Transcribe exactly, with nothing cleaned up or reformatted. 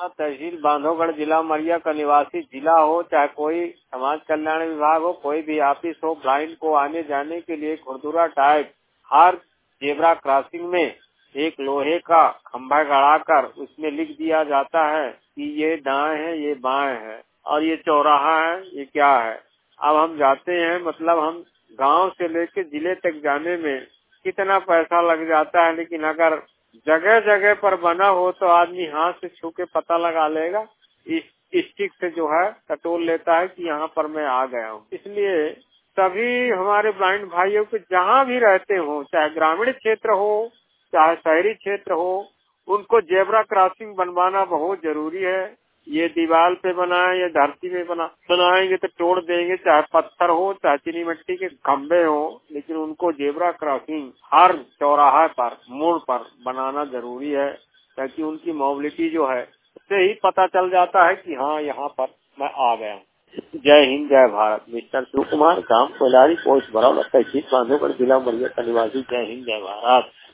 थाना तहसील बांधवगढ़ जिला उमरिया का निवासी जिला हो, चाहे कोई समाज कल्याण विभाग हो, कोई भी ऑफिस हो, ब्लाइंड को आने जाने के लिए खुरदुरा टाइप हर जेब्रा क्रॉसिंग में एक लोहे का खंभा गड़ाकर उसमें लिख दिया जाता है कि ये दाएं है, ये बाएं है और ये चौराहा है, ये क्या है। अब हम जाते हैं, मतलब हम गांव से लेके जिले तक जाने में कितना पैसा लग जाता है, लेकिन अगर जगह जगह पर बना हो तो आदमी हाथ से छू के पता लगा लेगा, इस स्टिक से जो है टटोल लेता है कि यहाँ पर मैं आ गया हूँ। इसलिए सभी हमारे ब्लाइंड भाइयों को जहाँ भी रहते हो, चाहे ग्रामीण क्षेत्र हो चाहे शहरी क्षेत्र हो, उनको जेब्रा क्रॉसिंग बनवाना बहुत जरूरी है। ये दीवार पे बनाए या धरती में बना बनाएंगे तो तोड़ देंगे, चाहे पत्थर हो चाहे चीनी मिट्टी के खम्भे हो, लेकिन उनको जेब्रा क्रॉसिंग हर चौराहे पर मोड़ पर बनाना जरूरी है, ताकि उनकी मोबिलिटी जो है उससे ही पता चल जाता है कि हाँ यहाँ पर मैं आ गया। जय हिंद, जय भारत। मिस्टर शिव कुमार, गांव कोयलारी, पोस्ट बरौला, तहसील बांधवगढ़, जिला उमरिया का निवासी। जय हिंद, जय भारत।